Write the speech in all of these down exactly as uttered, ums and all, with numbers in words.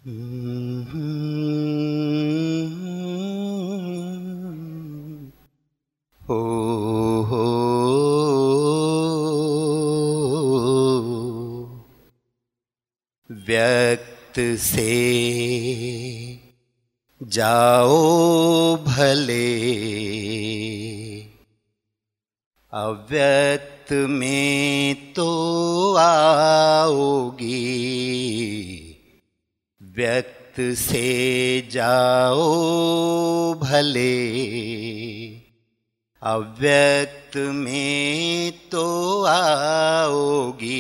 हो हो व्यक्त से जाओ भले, अव्यक्त में तो आओगी। व्यक्त से जाओ भले, अव्यक्त में तो आओगी।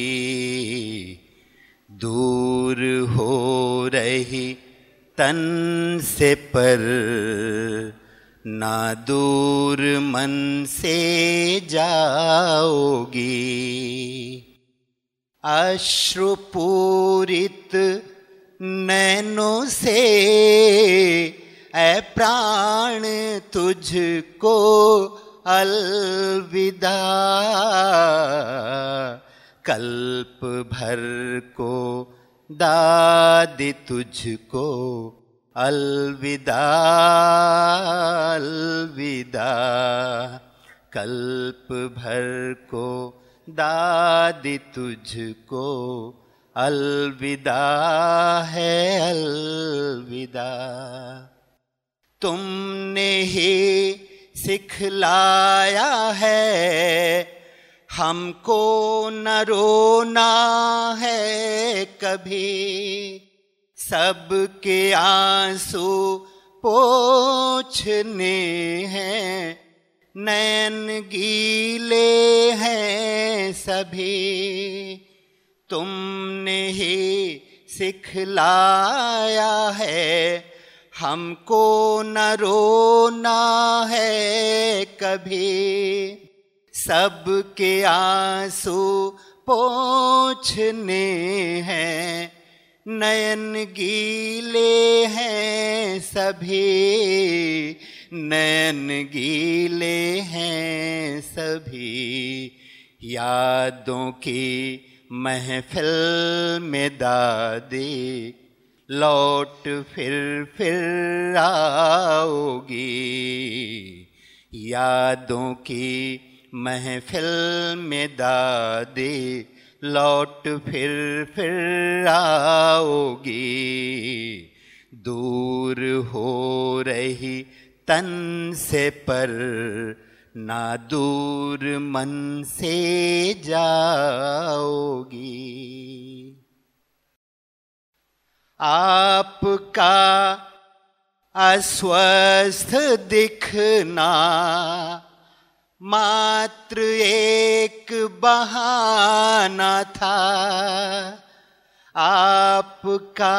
दूर हो रही तन से पर, ना दूर मन से जाओगी। अश्रुपूरित नैनों से ऐ प्राण तुझको अलविदा। कल्प भर को दादी तुझको अलविदा अलविदा। कल्प भर को दादी तुझको अलविदा है अलविदा। तुमने ही सिखलाया है हमको न रोना है कभी। सबके आंसू पोंछने हैं, नैन गीले हैं सभी। तुमने ही सिखलाया है हमको न रोना है कभी। सबके आंसू पोंछने हैं, नयन गीले हैं सभी। नयन गीले हैं सभी। यादों की महफिल में दादी लौट फिर फिर आओगी। यादों की महफिल में दादी लौट फिर फिर आओगी। दूर हो रही तन से पर, ना दूर मन से जाओगी। आपका अस्वस्थ दिखना मात्र एक बहाना था। आपका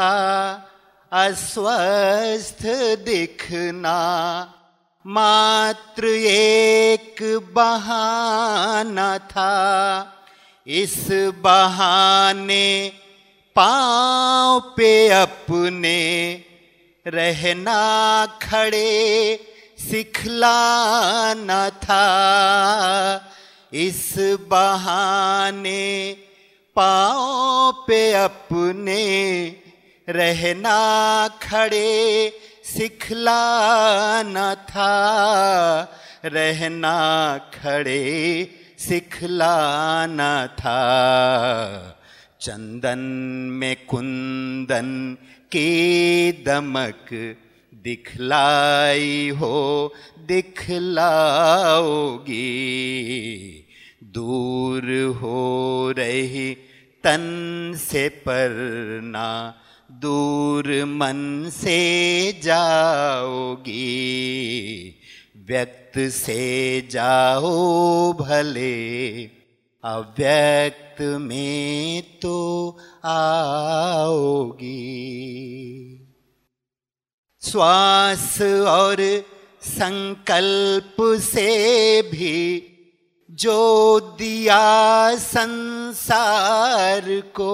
अस्वस्थ दिखना मात्र एक बहाना था। इस बहाने पाँव पे अपने रहना खड़े सिखलाना था। इस बहाने पाँव पे अपने रहना खड़े सिखलाना था। रहना खड़े सिखलाना था। चंदन में कुंदन की दमक दिखलाई हो दिखलाओगी। दूर हो रही तन से पर, ना दूर मन से जाओगी। व्यक्त से जाओ भले, अव्यक्त में तो आओगी। श्वास और संकल्प से भी जो दिया संसार को।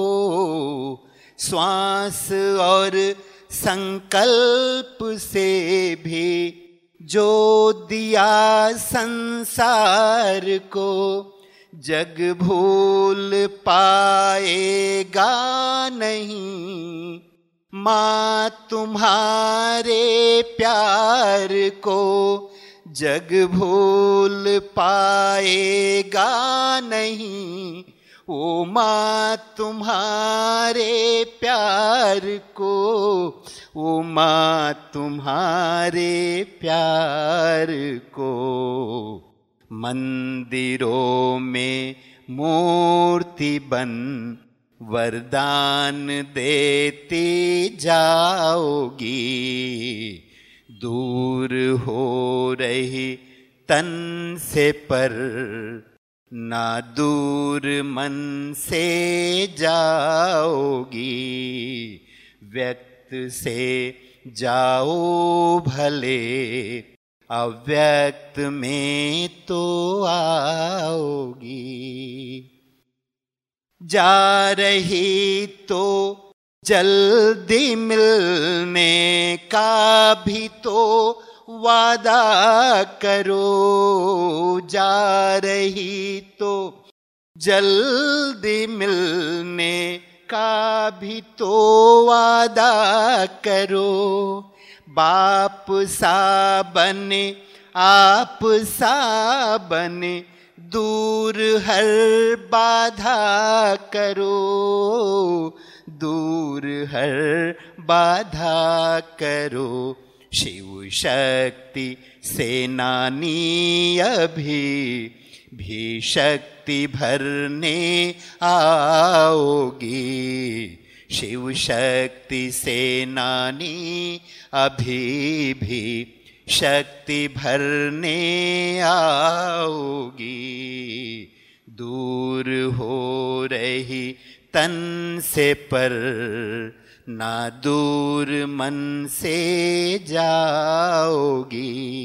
श्वास और संकल्प से भी जो दिया संसार को। जग भूल पाएगा नहीं माँ तुम्हारे प्यार को जग भूल पाएगा नहीं। ओ माँ तुम्हारे प्यार को, ओ माँ तुम्हारे प्यार को मंदिरों में मूर्ति बन वरदान देती जाओगी। दूर हो रही तन से पर ना दूर मन से जाओगी। व्यक्त से जाओ भले अव्यक्त में तो आओगी। जा रही तो जल्दी मिलने का भी तो वादा करो। जा रही तो जल्दी मिलने का भी तो वादा करो। बाप सा बने आप सा बने दूर हर बाधा करो। दूर हर बाधा करो। शिव शक्ति सेनानी अभी भी शक्ति भरने आओगी। शिव शक्ति सेनानी अभी भी शक्ति भरने आओगी। दूर हो रही तन से पर ना दूर मन से जाओगी।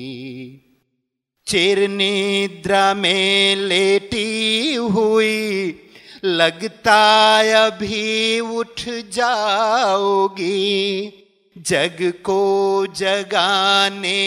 चिर निद्रा में लेटी हुई लगता अभी उठ जाओगी। जग को जगाने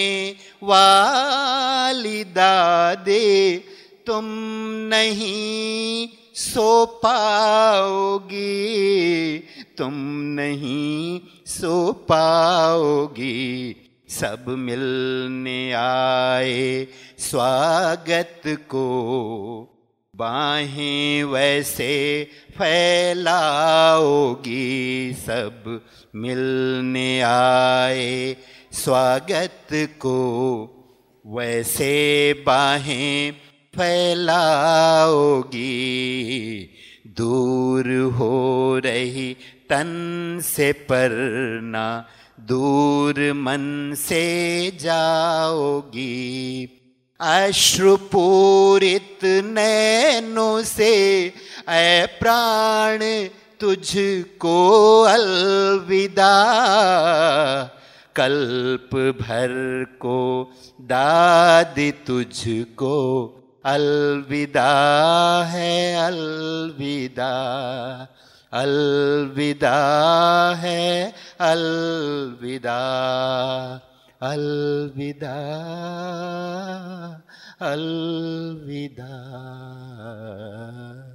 वाली दादे तुम नहीं सो पाओगी। तुम नहीं सो पाओगी। सब मिलने आए स्वागत को बाहें वैसे फैलाओगी। सब मिलने आए स्वागत को वैसे बाहें फैलाओगी। दूर हो रही तन से पर ना दूर मन से जाओगी। अश्रुपूरित नैनों से ऐ प्राण तुझको अलविदा। कल्प भर को दादी तुझको अलविदा है। अलविदा अलविदा है। अलविदा अलविदा अलविदा।